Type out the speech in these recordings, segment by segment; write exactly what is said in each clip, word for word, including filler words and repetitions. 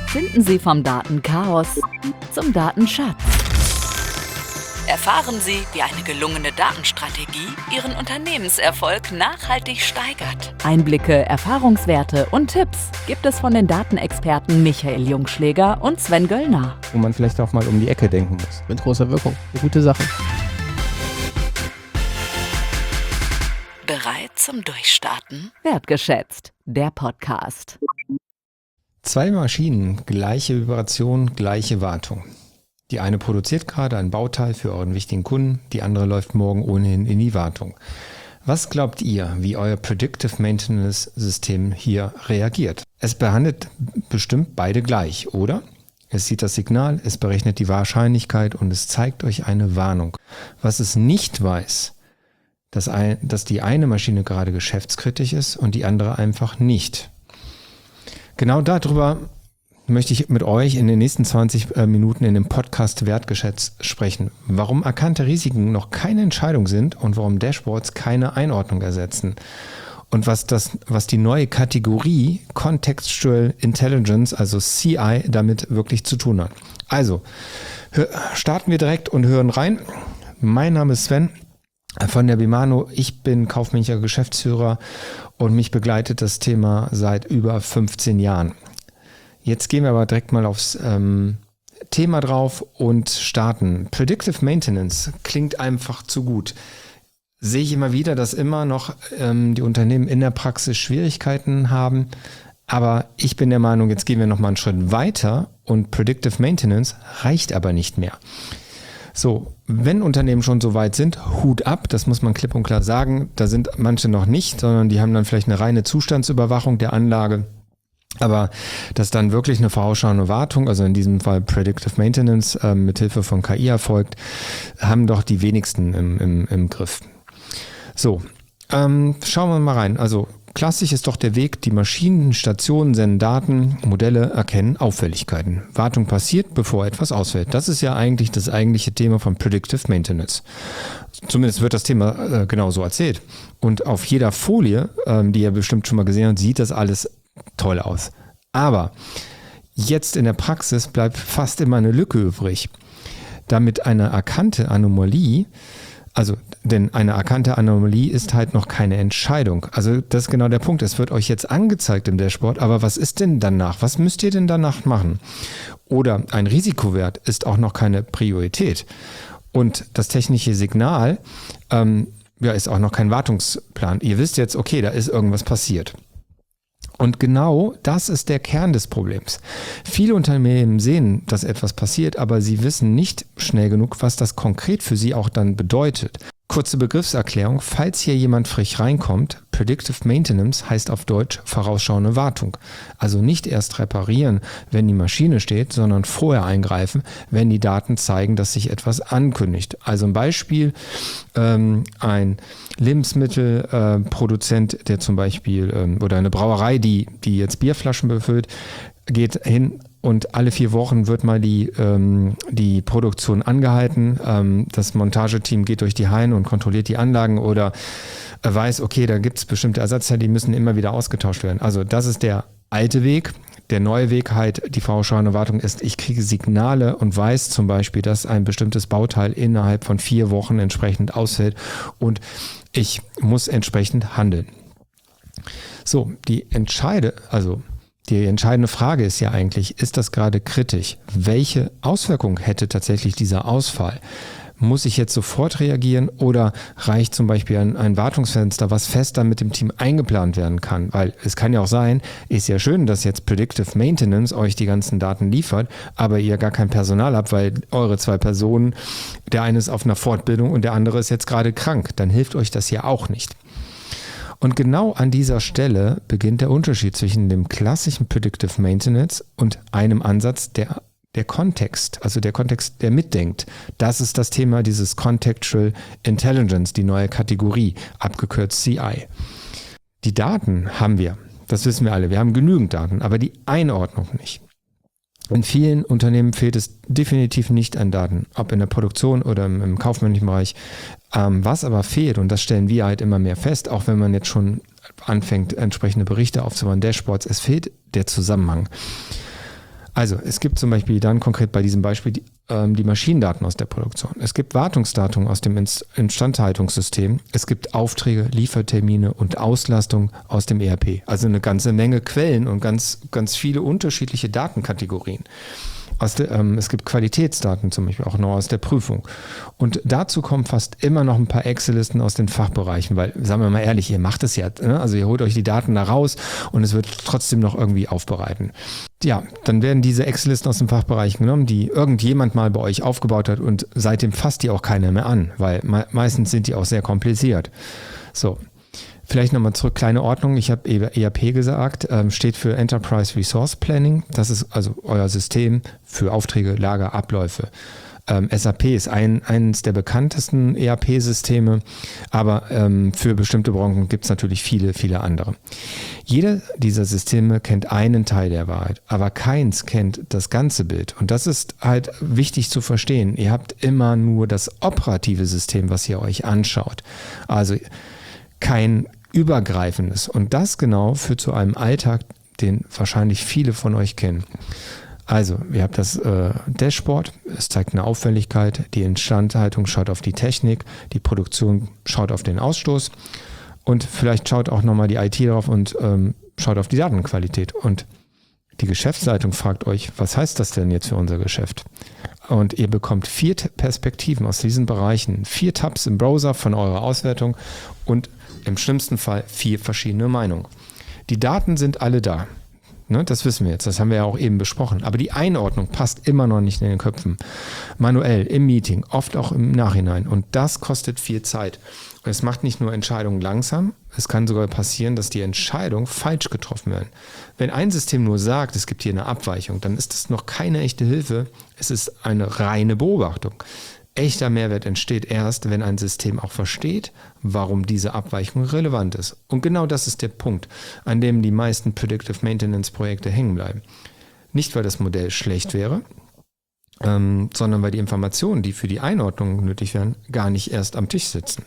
Finden Sie vom Datenchaos zum Datenschatz. Erfahren Sie, wie eine gelungene Datenstrategie Ihren Unternehmenserfolg nachhaltig steigert. Einblicke, Erfahrungswerte und Tipps gibt es von den Datenexperten Michael Jungschläger und Sven Göllner. Wo man vielleicht auch mal um die Ecke denken muss. Mit großer Wirkung. Eine gute Sache. Bereit zum Durchstarten? Wertgeschätzt, der Podcast. Zwei Maschinen, gleiche Vibration, gleiche Wartung. Die eine produziert gerade ein Bauteil für euren wichtigen Kunden, die andere läuft morgen ohnehin in die Wartung. Was glaubt ihr, wie euer Predictive Maintenance System hier reagiert? Es behandelt bestimmt beide gleich, oder? Es sieht das Signal, es berechnet die Wahrscheinlichkeit und es zeigt euch eine Warnung. Was es nicht weiß, dass, ein, dass die eine Maschine gerade geschäftskritisch ist und die andere einfach nicht. Genau darüber möchte ich mit euch in den nächsten zwanzig Minuten in dem Podcast Wertgeschätzt sprechen. Warum erkannte Risiken noch keine Entscheidung sind und warum Dashboards keine Einordnung ersetzen. Und was das, was die neue Kategorie Contextual Intelligence, also C I, damit wirklich zu tun hat. Also, starten wir direkt und hören rein. Mein Name ist Sven von der Bimano. Ich bin kaufmännischer Geschäftsführer und mich begleitet das Thema seit über fünfzehn Jahren. Jetzt gehen wir aber direkt mal aufs ähm, Thema drauf und starten. Predictive Maintenance klingt einfach zu gut. Sehe ich immer wieder, dass immer noch ähm, die Unternehmen in der Praxis Schwierigkeiten haben. Aber ich bin der Meinung, jetzt gehen wir noch mal einen Schritt weiter und Predictive Maintenance reicht aber nicht mehr. So, wenn Unternehmen schon so weit sind, Hut ab, das muss man klipp und klar sagen. Da sind manche noch nicht, sondern die haben dann vielleicht eine reine Zustandsüberwachung der Anlage. Aber dass dann wirklich eine vorausschauende Wartung, also in diesem Fall Predictive Maintenance, äh, mit Hilfe von K I erfolgt, haben doch die wenigsten im, im, im Griff. So, ähm, schauen wir mal rein. Also klassisch ist doch der Weg, die Maschinen, Stationen senden Daten, Modelle erkennen Auffälligkeiten. Wartung passiert, bevor etwas ausfällt. Das ist ja eigentlich das eigentliche Thema von Predictive Maintenance. Zumindest wird das Thema äh, genau so erzählt. Und auf jeder Folie, ähm, die ihr bestimmt schon mal gesehen habt, sieht das alles toll aus. Aber jetzt in der Praxis bleibt fast immer eine Lücke übrig. Damit eine erkannte Anomalie, also denn eine erkannte Anomalie ist halt noch keine Entscheidung. Also das ist genau der Punkt. Es wird euch jetzt angezeigt im Dashboard, aber was ist denn danach? Was müsst ihr denn danach machen? Oder ein Risikowert ist auch noch keine Priorität. Und das technische Signal ähm, ja, ist auch noch kein Wartungsplan. Ihr wisst jetzt, okay, da ist irgendwas passiert. Und genau das ist der Kern des Problems. Viele Unternehmen sehen, dass etwas passiert, aber sie wissen nicht schnell genug, was das konkret für sie auch dann bedeutet. Kurze Begriffserklärung, falls hier jemand frisch reinkommt, Predictive Maintenance heißt auf Deutsch vorausschauende Wartung. Also nicht erst reparieren, wenn die Maschine steht, sondern vorher eingreifen, wenn die Daten zeigen, dass sich etwas ankündigt. Also ein Beispiel, ähm, ein Lebensmittelproduzent, äh, der zum Beispiel, ähm, oder eine Brauerei, die, die jetzt Bierflaschen befüllt, geht hin und alle vier Wochen wird mal die, ähm, die Produktion angehalten. Ähm, das Montageteam geht durch die Hallen und kontrolliert die Anlagen oder äh, weiß, okay, da gibt es bestimmte Ersatzteile, die müssen immer wieder ausgetauscht werden. Also das ist der alte Weg. Der neue Weg halt, die vorausschauende Wartung ist, ich kriege Signale und weiß zum Beispiel, dass ein bestimmtes Bauteil innerhalb von vier Wochen entsprechend ausfällt und ich muss entsprechend handeln. So, die entscheide, also Die entscheidende Frage ist ja eigentlich, ist das gerade kritisch? Welche Auswirkung hätte tatsächlich dieser Ausfall? Muss ich jetzt sofort reagieren oder reicht zum Beispiel ein, ein Wartungsfenster, was fest dann mit dem Team eingeplant werden kann? Weil es kann ja auch sein, ist ja schön, dass jetzt Predictive Maintenance euch die ganzen Daten liefert, aber ihr gar kein Personal habt, weil eure zwei Personen, der eine ist auf einer Fortbildung und der andere ist jetzt gerade krank. Dann hilft euch das ja auch nicht. Und genau an dieser Stelle beginnt der Unterschied zwischen dem klassischen Predictive Maintenance und einem Ansatz, der der Kontext, also der Kontext, der mitdenkt. Das ist das Thema dieses Contextual Intelligence, die neue Kategorie, abgekürzt C I. Die Daten haben wir, das wissen wir alle, wir haben genügend Daten, aber die Einordnung nicht. In vielen Unternehmen fehlt es definitiv nicht an Daten, ob in der Produktion oder im, im kaufmännischen Bereich. Ähm, was aber fehlt, und das stellen wir halt immer mehr fest, auch wenn man jetzt schon anfängt, entsprechende Berichte aufzubauen, Dashboards, es fehlt der Zusammenhang. Also es gibt zum Beispiel dann konkret bei diesem Beispiel die, ähm, die Maschinendaten aus der Produktion. Es gibt Wartungsdaten aus dem Inst- Instandhaltungssystem. Es gibt Aufträge, Liefertermine und Auslastung aus dem E R P. Also eine ganze Menge Quellen und ganz, ganz viele unterschiedliche Datenkategorien. Aus der, ähm, es gibt Qualitätsdaten zum Beispiel auch noch aus der Prüfung. Und dazu kommen fast immer noch ein paar Excel-Listen aus den Fachbereichen, weil, sagen wir mal ehrlich, ihr macht es ja, ne? Also ihr holt euch die Daten da raus und es wird trotzdem noch irgendwie aufbereiten. Ja, dann werden diese Excel-Listen aus den Fachbereichen genommen, die irgendjemand mal bei euch aufgebaut hat und seitdem fasst die auch keiner mehr an, weil me- meistens sind die auch sehr kompliziert. So. Vielleicht nochmal zurück, kleine Ordnung, ich habe E R P gesagt, ähm, steht für Enterprise Resource Planning, das ist also euer System für Aufträge, Lager, Abläufe. Ähm, S A P ist ein, eines der bekanntesten E R P-Systeme, aber ähm, für bestimmte Branchen gibt es natürlich viele, viele andere. Jeder dieser Systeme kennt einen Teil der Wahrheit, aber keins kennt das ganze Bild. Und das ist halt wichtig zu verstehen. Ihr habt immer nur das operative System, was ihr euch anschaut. Also kein übergreifendes. Und das genau führt zu einem Alltag, den wahrscheinlich viele von euch kennen. Also, ihr habt das äh, Dashboard, es zeigt eine Auffälligkeit, die Instandhaltung schaut auf die Technik, die Produktion schaut auf den Ausstoß und vielleicht schaut auch nochmal die I T drauf und ähm, schaut auf die Datenqualität. Und die Geschäftsleitung fragt euch, was heißt das denn jetzt für unser Geschäft? Und ihr bekommt vier Perspektiven aus diesen Bereichen, vier Tabs im Browser von eurer Auswertung und im schlimmsten Fall vier verschiedene Meinungen. Die Daten sind alle da. Ne, das wissen wir jetzt, das haben wir ja auch eben besprochen. Aber die Einordnung passt immer noch nicht in den Köpfen. Manuell, im Meeting, oft auch im Nachhinein. Und das kostet viel Zeit. Und es macht nicht nur Entscheidungen langsam, es kann sogar passieren, dass die Entscheidungen falsch getroffen werden. Wenn ein System nur sagt, es gibt hier eine Abweichung, dann ist das noch keine echte Hilfe. Es ist eine reine Beobachtung. Echter Mehrwert entsteht erst, wenn ein System auch versteht, warum diese Abweichung relevant ist. Und genau das ist der Punkt, an dem die meisten Predictive Maintenance Projekte hängen bleiben. Nicht, weil das Modell schlecht wäre, ähm, sondern weil die Informationen, die für die Einordnung nötig wären, gar nicht erst am Tisch sitzen.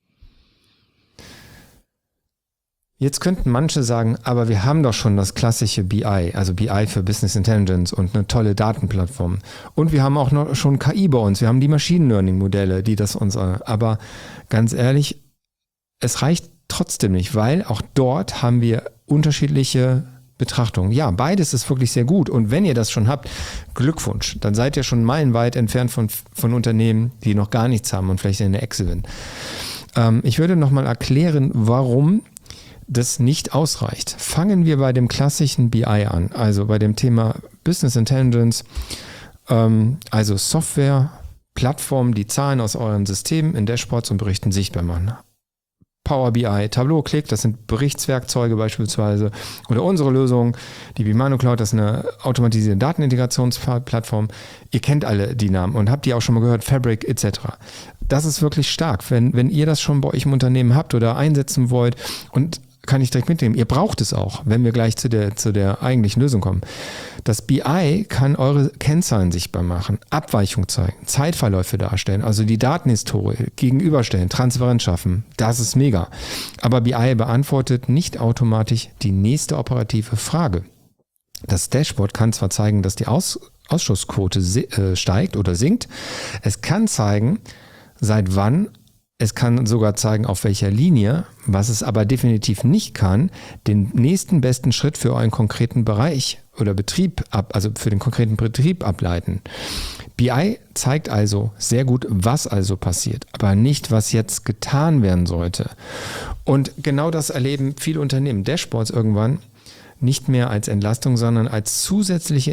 Jetzt könnten manche sagen, aber wir haben doch schon das klassische B I, also B I für Business Intelligence und eine tolle Datenplattform. Und wir haben auch noch schon K I bei uns, wir haben die Machine Learning Modelle, die das uns, aber ganz ehrlich, es reicht trotzdem nicht, weil auch dort haben wir unterschiedliche Betrachtungen. Ja, beides ist wirklich sehr gut und wenn ihr das schon habt, Glückwunsch, dann seid ihr schon meilenweit entfernt von, von Unternehmen, die noch gar nichts haben und vielleicht in der Excel sind. Ähm, ich würde nochmal erklären, warum das nicht ausreicht. Fangen wir bei dem klassischen B I an, also bei dem Thema Business Intelligence, ähm, also Software, Plattformen, die Zahlen aus euren Systemen in Dashboards und Berichten sichtbar machen. Power B I, Tableau, Click, das sind Berichtswerkzeuge beispielsweise, oder unsere Lösung, die Bimano Cloud, das ist eine automatisierte Datenintegrationsplattform. Ihr kennt alle die Namen und habt die auch schon mal gehört, Fabric et cetera. Das ist wirklich stark, wenn, wenn ihr das schon bei euch im Unternehmen habt oder einsetzen wollt und kann ich direkt mitnehmen. Ihr braucht es auch, wenn wir gleich zu der, zu der eigentlichen Lösung kommen. Das B I kann eure Kennzahlen sichtbar machen, Abweichung zeigen, Zeitverläufe darstellen, also die Datenhistorie gegenüberstellen, Transparenz schaffen. Das ist mega. Aber B I beantwortet nicht automatisch die nächste operative Frage. Das Dashboard kann zwar zeigen, dass die Aus, Ausschussquote äh, steigt oder sinkt. Es kann zeigen, seit wann. Es kann sogar zeigen, auf welcher Linie, was es aber definitiv nicht kann, den nächsten besten Schritt für euren konkreten Bereich oder Betrieb, ab, also für den konkreten Betrieb ableiten. B I zeigt also sehr gut, was also passiert, aber nicht, was jetzt getan werden sollte. Und genau das erleben viele Unternehmen, Dashboards irgendwann, nicht mehr als Entlastung, sondern als zusätzliche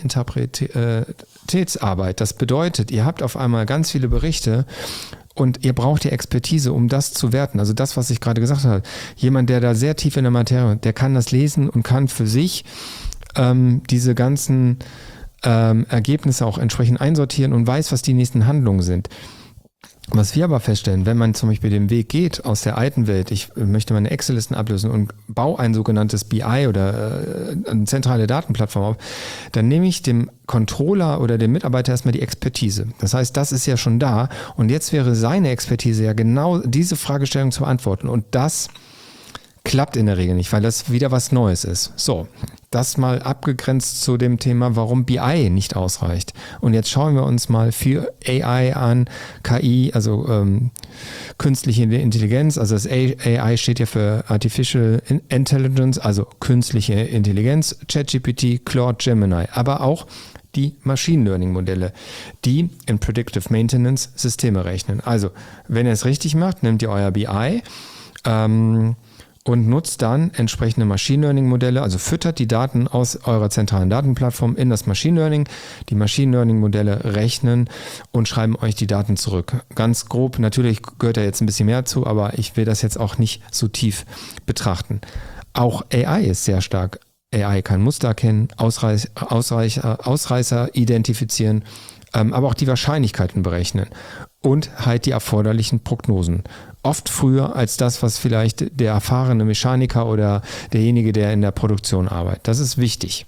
Interpretationsarbeit. Das bedeutet, ihr habt auf einmal ganz viele Berichte, und ihr braucht die Expertise, um das zu werten. Also das, was ich gerade gesagt habe. Jemand, der da sehr tief in der Materie, der kann das lesen und kann für sich ähm, diese ganzen ähm, Ergebnisse auch entsprechend einsortieren und weiß, was die nächsten Handlungen sind. Was wir aber feststellen, wenn man zum Beispiel den Weg geht aus der alten Welt, ich möchte meine Excel-Listen ablösen und baue ein sogenanntes B I oder äh, eine zentrale Datenplattform auf, dann nehme ich dem Controller oder dem Mitarbeiter erstmal die Expertise. Das heißt, das ist ja schon da und jetzt wäre seine Expertise ja genau diese Fragestellung zu beantworten und das Klappt in der Regel nicht, weil das wieder was Neues ist. So, das mal abgegrenzt zu dem Thema, warum B I nicht ausreicht. Und jetzt schauen wir uns mal für A I an, K I, also ähm, künstliche Intelligenz. Also das A I steht ja für Artificial Intelligence, also künstliche Intelligenz, ChatGPT, Claude, Gemini, aber auch die Machine Learning Modelle, die in Predictive Maintenance Systeme rechnen. Also, wenn ihr es richtig macht, nehmt ihr euer B I ähm, und nutzt dann entsprechende Machine Learning Modelle, also füttert die Daten aus eurer zentralen Datenplattform in das Machine Learning. Die Machine Learning Modelle rechnen und schreiben euch die Daten zurück. Ganz grob, natürlich gehört da jetzt ein bisschen mehr zu, aber ich will das jetzt auch nicht so tief betrachten. Auch A I ist sehr stark. A I kann Muster erkennen, Ausreiß, Ausreißer, Ausreißer identifizieren, ähm, aber auch die Wahrscheinlichkeiten berechnen und halt die erforderlichen Prognosen. Oft früher als das, was vielleicht der erfahrene Mechaniker oder derjenige, der in der Produktion arbeitet. Das ist wichtig.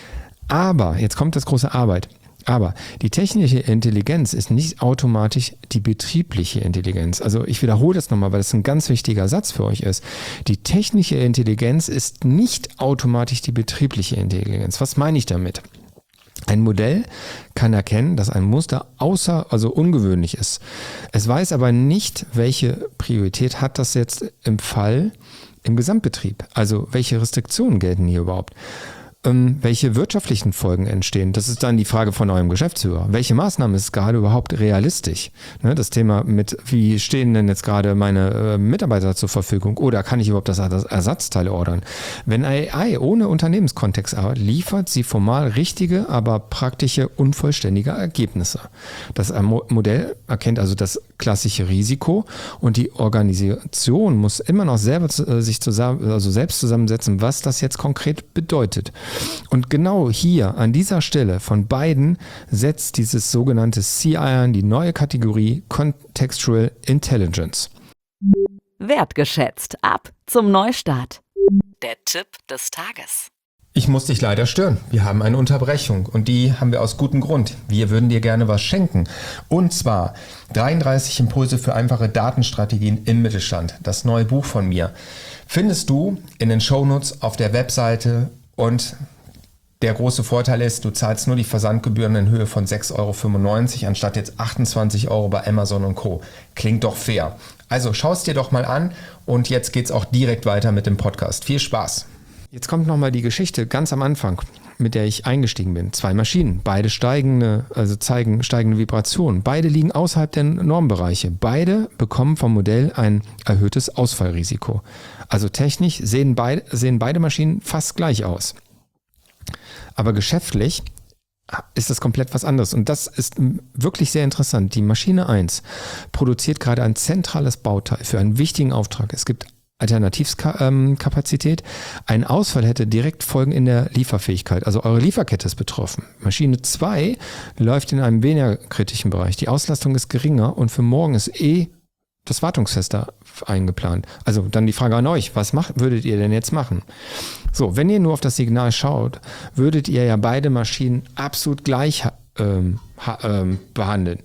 Aber, jetzt kommt das große Arbeit. Aber die technische Intelligenz ist nicht automatisch die betriebliche Intelligenz. Also ich wiederhole das nochmal, weil das ein ganz wichtiger Satz für euch ist. Die technische Intelligenz ist nicht automatisch die betriebliche Intelligenz. Was meine ich damit? Ein Modell kann erkennen, dass ein Muster außer, also ungewöhnlich ist. Es weiß aber nicht, welche Priorität hat das jetzt im Fall im Gesamtbetrieb. Also welche Restriktionen gelten hier überhaupt? Welche wirtschaftlichen Folgen entstehen? Das ist dann die Frage von eurem Geschäftsführer. Welche Maßnahme ist gerade überhaupt realistisch? Das Thema mit, wie stehen denn jetzt gerade meine Mitarbeiter zur Verfügung? Oder kann ich überhaupt das Ersatzteil ordern? Wenn A I ohne Unternehmenskontext arbeitet, liefert sie formal richtige, aber praktische, unvollständige Ergebnisse. Das Modell erkennt also das klassische Risiko und die Organisation muss immer noch selber sich zusammen, also selbst zusammensetzen, was das jetzt konkret bedeutet. Und genau hier, an dieser Stelle von beiden, setzt dieses sogenannte C I an, die neue Kategorie Contextual Intelligence. Wertgeschätzt. Ab zum Neustart. Der Tipp des Tages. Ich muss dich leider stören. Wir haben eine Unterbrechung und die haben wir aus gutem Grund. Wir würden dir gerne was schenken. Und zwar dreiunddreißig Impulse für einfache Datenstrategien im Mittelstand. Das neue Buch von mir findest du in den Shownotes auf der Webseite. Und der große Vorteil ist, du zahlst nur die Versandgebühren in Höhe von sechs Euro fünfundneunzig anstatt jetzt achtundzwanzig Euro bei Amazon und Co. Klingt doch fair. Also schau es dir doch mal an und jetzt geht's auch direkt weiter mit dem Podcast. Viel Spaß! Jetzt kommt nochmal die Geschichte ganz am Anfang, mit der ich eingestiegen bin. Zwei Maschinen, beide steigende, also zeigen steigende Vibrationen. Beide liegen außerhalb der Normbereiche. Beide bekommen vom Modell ein erhöhtes Ausfallrisiko. Also technisch sehen beide, sehen beide Maschinen fast gleich aus. Aber geschäftlich ist das komplett was anderes. Und das ist wirklich sehr interessant. Die Maschine eins produziert gerade ein zentrales Bauteil für einen wichtigen Auftrag. Es gibt Alternativkapazität. Ein Ausfall hätte direkt Folgen in der Lieferfähigkeit. Also eure Lieferkette ist betroffen. Maschine zwei läuft in einem weniger kritischen Bereich. Die Auslastung ist geringer und für morgen ist eh das Wartungsfenster eingeplant. Also dann die Frage an euch, was macht, würdet ihr denn jetzt machen? So, wenn ihr nur auf das Signal schaut, würdet ihr ja beide Maschinen absolut gleich ähm, ha, ähm, behandeln.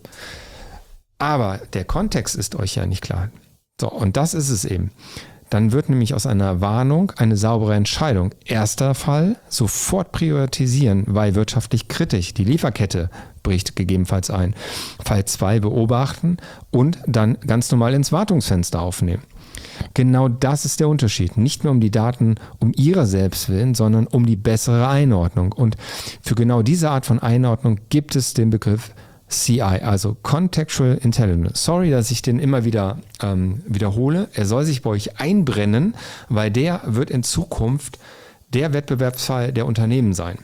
Aber der Kontext ist euch ja nicht klar. So, und das ist es eben. Dann wird nämlich aus einer Warnung eine saubere Entscheidung. Erster Fall, sofort priorisieren, weil wirtschaftlich kritisch. Die Lieferkette bricht gegebenenfalls ein. Fall zwei, beobachten und dann ganz normal ins Wartungsfenster aufnehmen. Genau das ist der Unterschied. Nicht mehr um die Daten um ihrer selbst willen, sondern um die bessere Einordnung. Und für genau diese Art von Einordnung gibt es den Begriff C I, also Contextual Intelligence. Sorry, dass ich den immer wieder ähm, wiederhole. Er soll sich bei euch einbrennen, weil der wird in Zukunft der Wettbewerbsfall der Unternehmen sein.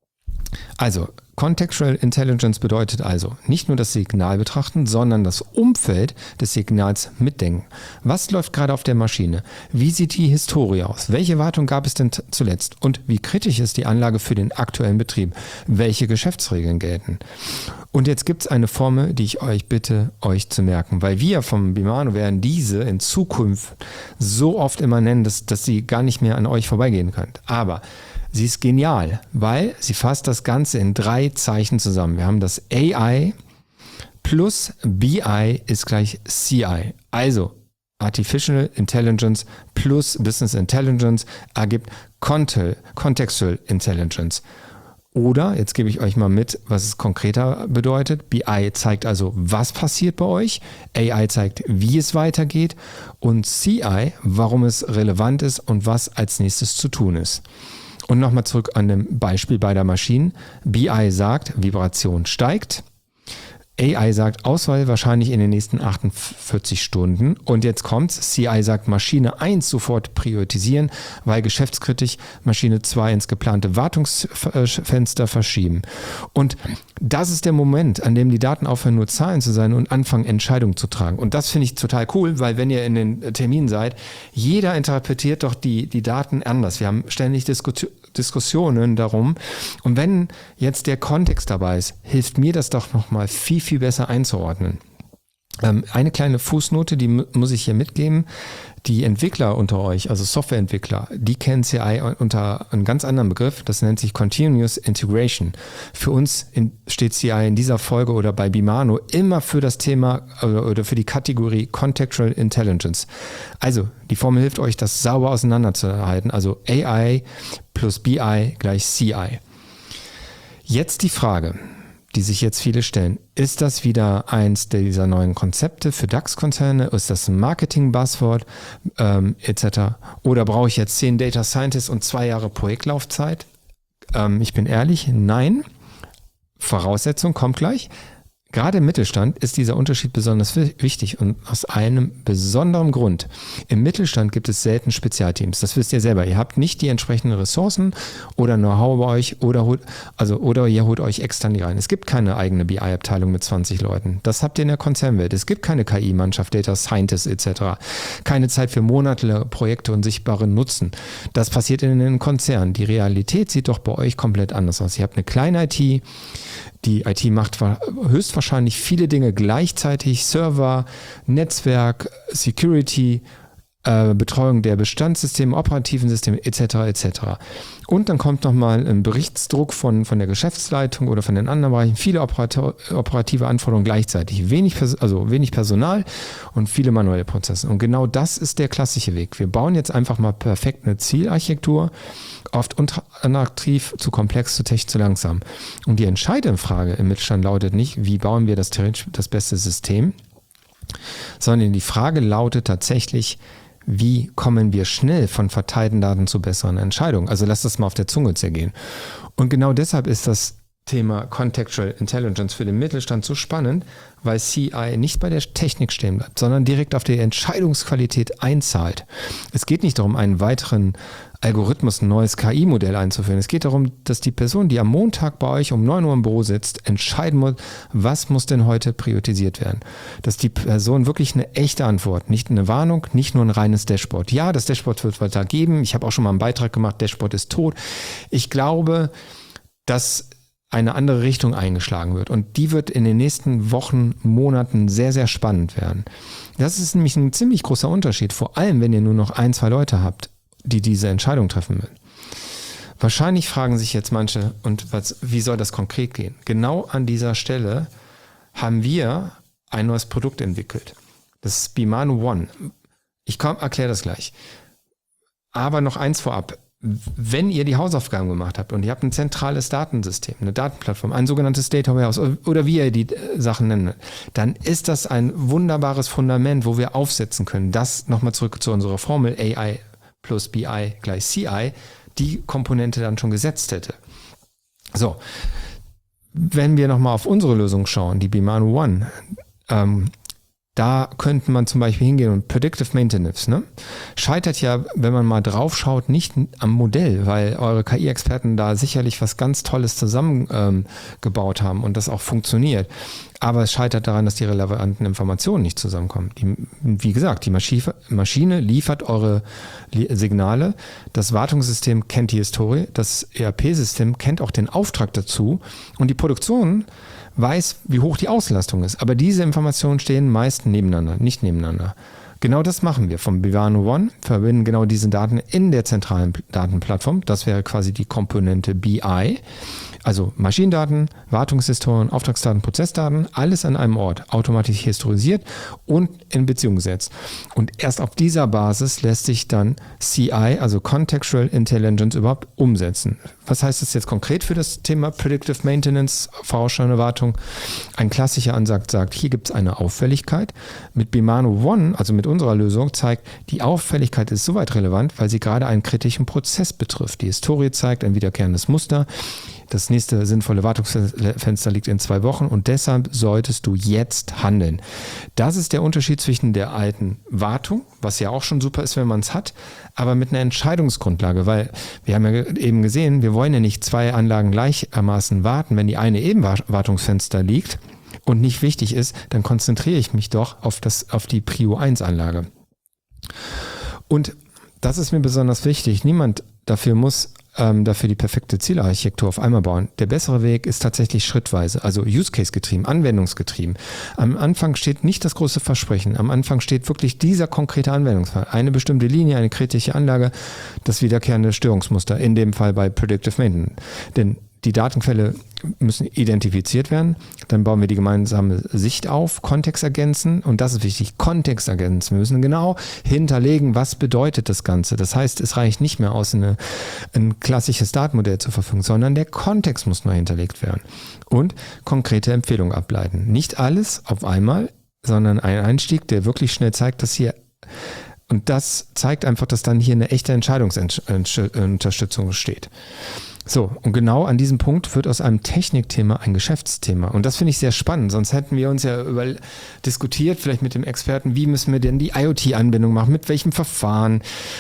Also, Contextual Intelligence bedeutet also nicht nur das Signal betrachten, sondern das Umfeld des Signals mitdenken. Was läuft gerade auf der Maschine? Wie sieht die Historie aus? Welche Wartung gab es denn t- zuletzt? Und wie kritisch ist die Anlage für den aktuellen Betrieb? Welche Geschäftsregeln gelten? Und jetzt gibt es eine Formel, die ich euch bitte, euch zu merken, weil wir vom Bimano werden diese in Zukunft so oft immer nennen, dass, dass sie gar nicht mehr an euch vorbeigehen könnt. Aber sie ist genial, weil sie fasst das Ganze in drei Zeichen zusammen. Wir haben das A I plus B I ist gleich C I. Also Artificial Intelligence plus Business Intelligence ergibt Contextual Intelligence. Oder, jetzt gebe ich euch mal mit, was es konkreter bedeutet. B I zeigt also, was passiert bei euch. A I zeigt, wie es weitergeht. Und C I, warum es relevant ist und was als nächstes zu tun ist. Und nochmal zurück an dem Beispiel beider Maschinen. B I sagt, Vibration steigt. A I sagt, Auswahl wahrscheinlich in den nächsten achtundvierzig Stunden. Und jetzt kommt's. C I sagt, Maschine eins sofort priorisieren, weil geschäftskritisch Maschine zwei ins geplante Wartungsfenster verschieben. Und das ist der Moment, an dem die Daten aufhören, nur Zahlen zu sein und anfangen, Entscheidungen zu tragen. Und das finde ich total cool, weil wenn ihr in den Terminen seid, jeder interpretiert doch die, die Daten anders. Wir haben ständig Diskussionen. Diskussionen darum. Und wenn jetzt der Kontext dabei ist, hilft mir das doch nochmal viel, viel besser einzuordnen. Ähm, eine kleine Fußnote, die m- muss ich hier mitgeben. Die Entwickler unter euch, also Softwareentwickler, die kennen C I unter einem ganz anderen Begriff. Das nennt sich Continuous Integration. Für uns in, steht C I in dieser Folge oder bei Bimano immer für das Thema oder, oder für die Kategorie Contextual Intelligence. Also die Formel hilft euch, das sauber auseinanderzuhalten. Also A I plus B I gleich C I. Jetzt die Frage, die sich jetzt viele stellen. Ist das wieder eins dieser neuen Konzepte für DAX-Konzerne? Ist das ein Marketing-Buzzword ähm, et cetera? Oder brauche ich jetzt zehn Data Scientists und zwei Jahre Projektlaufzeit? Ähm, ich bin ehrlich, nein. Voraussetzung kommt gleich. Gerade im Mittelstand ist dieser Unterschied besonders wichtig und aus einem besonderen Grund. Im Mittelstand gibt es selten Spezialteams. Das wisst ihr selber. Ihr habt nicht die entsprechenden Ressourcen oder Know-how bei euch oder, holt, also, oder ihr holt euch extern die rein. Es gibt keine eigene B I-Abteilung mit zwanzig Leuten. Das habt ihr in der Konzernwelt. Es gibt keine K I-Mannschaft, Data Scientists et cetera. Keine Zeit für monatliche Projekte und sichtbaren Nutzen. Das passiert in den Konzernen. Die Realität sieht doch bei euch komplett anders aus. Ihr habt eine kleine I T. Die I T macht höchstwahrscheinlich viele Dinge gleichzeitig. Server, Netzwerk, Security, äh, Betreuung der Bestandssysteme, operativen Systeme et cetera et cetera. Und dann kommt nochmal ein Berichtsdruck von, von der Geschäftsleitung oder von den anderen Bereichen. Viele operative Anforderungen gleichzeitig. Wenig, also wenig Personal und viele manuelle Prozesse. Und genau das ist der klassische Weg. Wir bauen jetzt einfach mal perfekt eine Zielarchitektur. Oft unattraktiv, zu komplex, zu technisch, zu langsam. Und die entscheidende Frage im Mittelstand lautet nicht, wie bauen wir das theoretisch das beste System, sondern die Frage lautet tatsächlich, wie kommen wir schnell von verteilten Daten zu besseren Entscheidungen? Also lasst das mal auf der Zunge zergehen. Und genau deshalb ist das Thema Contextual Intelligence für den Mittelstand so spannend, weil C I nicht bei der Technik stehen bleibt, sondern direkt auf die Entscheidungsqualität einzahlt. Es geht nicht darum, einen weiteren Algorithmus, ein neues K I-Modell einzuführen. Es geht darum, dass die Person, die am Montag bei euch um neun Uhr im Büro sitzt, entscheiden muss, was muss denn heute priorisiert werden. Dass die Person wirklich eine echte Antwort, nicht eine Warnung, nicht nur ein reines Dashboard. Ja, das Dashboard wird weiter geben. Ich habe auch schon mal einen Beitrag gemacht, Dashboard ist tot. Ich glaube, dass eine andere Richtung eingeschlagen wird. Und die wird in den nächsten Wochen, Monaten sehr, sehr spannend werden. Das ist nämlich ein ziemlich großer Unterschied, vor allem wenn ihr nur noch ein, zwei Leute habt, die diese Entscheidung treffen will. Wahrscheinlich fragen sich jetzt manche, und was, wie soll das konkret gehen? Genau an dieser Stelle haben wir ein neues Produkt entwickelt. Das ist Bimano One. Ich erkläre das gleich. Aber noch eins vorab. Wenn ihr die Hausaufgaben gemacht habt und ihr habt ein zentrales Datensystem, eine Datenplattform, ein sogenanntes Data Warehouse oder wie ihr die Sachen nennt, dann ist das ein wunderbares Fundament, wo wir aufsetzen können. Das nochmal zurück zu unserer Formel A I plus B I gleich C I, die Komponente dann schon gesetzt hätte. So, wenn wir nochmal auf unsere Lösung schauen, die Bimano One, ähm, da könnte man zum Beispiel hingehen und Predictive Maintenance, ne? Scheitert ja, wenn man mal drauf schaut, nicht am Modell, weil eure K I-Experten da sicherlich was ganz Tolles zusammengebaut ähm, haben und das auch funktioniert. Aber es scheitert daran, dass die relevanten Informationen nicht zusammenkommen. Die, wie gesagt, die Maschine, Maschine liefert eure Signale. Das Wartungssystem kennt die Historie. Das E R P-System kennt auch den Auftrag dazu. Und die Produktion weiß, wie hoch die Auslastung ist. Aber diese Informationen stehen meist nebeneinander, nicht nebeneinander. Genau das machen wir vom Bimano One, verbinden genau diese Daten in der zentralen Datenplattform. Das wäre quasi die Komponente B I. Also Maschinendaten, Wartungshistorien, Auftragsdaten, Prozessdaten, alles an einem Ort, automatisch historisiert und in Beziehung gesetzt. Und erst auf dieser Basis lässt sich dann C I, also Contextual Intelligence, überhaupt umsetzen. Was heißt das jetzt konkret für das Thema Predictive Maintenance, vorausschauende Wartung? Ein klassischer Ansatz sagt, hier gibt es eine Auffälligkeit. Mit Bimano One, also mit unserer Lösung, zeigt, die Auffälligkeit ist soweit relevant, weil sie gerade einen kritischen Prozess betrifft. Die Historie zeigt ein wiederkehrendes Muster. Das nächste sinnvolle Wartungsfenster liegt in zwei Wochen und deshalb solltest du jetzt handeln. Das ist der Unterschied zwischen der alten Wartung, was ja auch schon super ist, wenn man es hat, aber mit einer Entscheidungsgrundlage, weil wir haben ja eben gesehen, wir wollen ja nicht zwei Anlagen gleichermaßen warten. Wenn die eine eben Wartungsfenster liegt und nicht wichtig ist, dann konzentriere ich mich doch auf, das, auf die Prio eins Anlage. Und das ist mir besonders wichtig. Niemand dafür muss ähm, dafür die perfekte Zielarchitektur auf einmal bauen. Der bessere Weg ist tatsächlich schrittweise, also Use-Case-getrieben, anwendungsgetrieben. Am Anfang steht nicht das große Versprechen. Am Anfang steht wirklich dieser konkrete Anwendungsfall. Eine bestimmte Linie, eine kritische Anlage, das wiederkehrende Störungsmuster, in dem Fall bei Predictive Maintenance. Denn die Datenquelle müssen identifiziert werden, dann bauen wir die gemeinsame Sicht auf, Kontext ergänzen und das ist wichtig, Kontext ergänzen. Wir müssen genau hinterlegen, was bedeutet das Ganze. Das heißt, es reicht nicht mehr aus, eine, ein klassisches Datenmodell zur Verfügung, sondern der Kontext muss neu hinterlegt werden und konkrete Empfehlungen ableiten. Nicht alles auf einmal, sondern ein Einstieg, der wirklich schnell zeigt, dass hier und das zeigt einfach, dass dann hier eine echte Entscheidungsunterstützung steht. So, und genau an diesem Punkt wird aus einem Technikthema ein Geschäftsthema. Und das finde ich sehr spannend. Sonst hätten wir uns ja über diskutiert, vielleicht mit dem Experten, wie müssen wir denn die IoT-Anbindung machen, mit welchem Verfahren.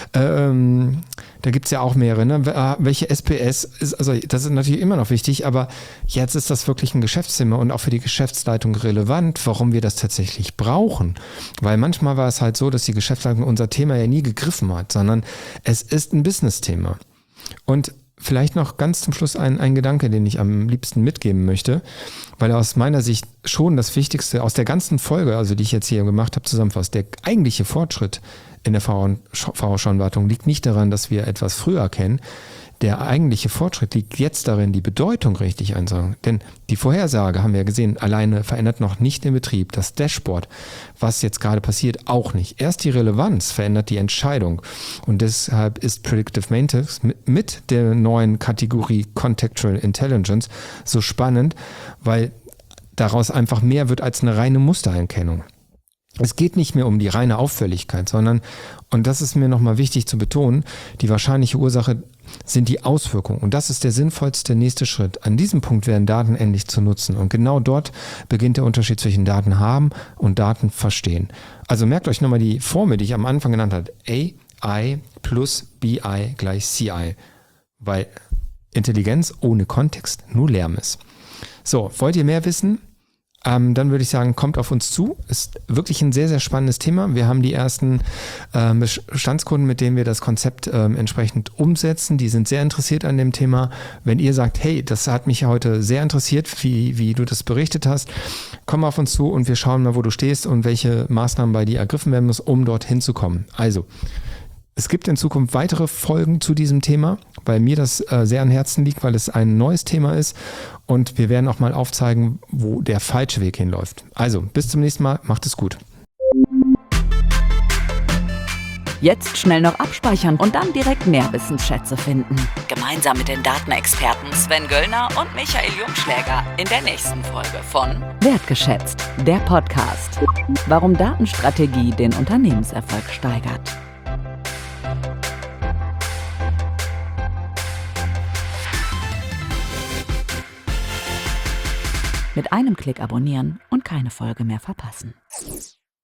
Ähm, da gibt es ja auch mehrere. Ne? Welche S P S ist, also das ist natürlich immer noch wichtig, aber jetzt ist das wirklich ein Geschäftsthema und auch für die Geschäftsleitung relevant, warum wir das tatsächlich brauchen. Weil manchmal war es halt so, dass die Geschäftsleitung unser Thema ja nie gegriffen hat, sondern es ist ein Business-Thema. Und vielleicht noch ganz zum Schluss ein, ein Gedanke, den ich am liebsten mitgeben möchte, weil er aus meiner Sicht schon das Wichtigste aus der ganzen Folge, also die ich jetzt hier gemacht habe, zusammenfasst. Der eigentliche Fortschritt in der Vorausschauenwartung liegt nicht daran, dass wir etwas früher kennen. Der eigentliche Fortschritt liegt jetzt darin, die Bedeutung richtig einzusagen. Denn die Vorhersage, haben wir ja gesehen, alleine verändert noch nicht den Betrieb. Das Dashboard, was jetzt gerade passiert, auch nicht. Erst die Relevanz verändert die Entscheidung. Und deshalb ist Predictive Maintenance mit, mit der neuen Kategorie Contextual Intelligence so spannend, weil daraus einfach mehr wird als eine reine Mustererkennung. Es geht nicht mehr um die reine Auffälligkeit, sondern, und das ist mir nochmal wichtig zu betonen, die wahrscheinliche Ursache sind die Auswirkungen. Und das ist der sinnvollste nächste Schritt. An diesem Punkt werden Daten endlich zu nutzen. Und genau dort beginnt der Unterschied zwischen Daten haben und Daten verstehen. Also merkt euch nochmal die Formel, die ich am Anfang genannt habe. A I plus B I gleich C I. Weil Intelligenz ohne Kontext nur Lärm ist. So, wollt ihr mehr wissen? Ähm, dann würde ich sagen, kommt auf uns zu. Ist wirklich ein sehr, sehr spannendes Thema. Wir haben die ersten äh, Bestandskunden, mit denen wir das Konzept äh, entsprechend umsetzen. Die sind sehr interessiert an dem Thema. Wenn ihr sagt, hey, das hat mich heute sehr interessiert, wie, wie du das berichtet hast, komm auf uns zu und wir schauen mal, wo du stehst und welche Maßnahmen bei dir ergriffen werden müssen, um dorthin zu kommen. Also, es gibt in Zukunft weitere Folgen zu diesem Thema, weil mir das äh, sehr am Herzen liegt, weil es ein neues Thema ist und wir werden auch mal aufzeigen, wo der falsche Weg hinläuft. Also, bis zum nächsten Mal, macht es gut. Jetzt schnell noch abspeichern und dann direkt mehr Wissensschätze finden. Gemeinsam mit den Datenexperten Sven Göllner und Michael Jungschläger in der nächsten Folge von Wertgeschätzt, der Podcast. Warum Datenstrategie den Unternehmenserfolg steigert. Mit einem Klick abonnieren und keine Folge mehr verpassen.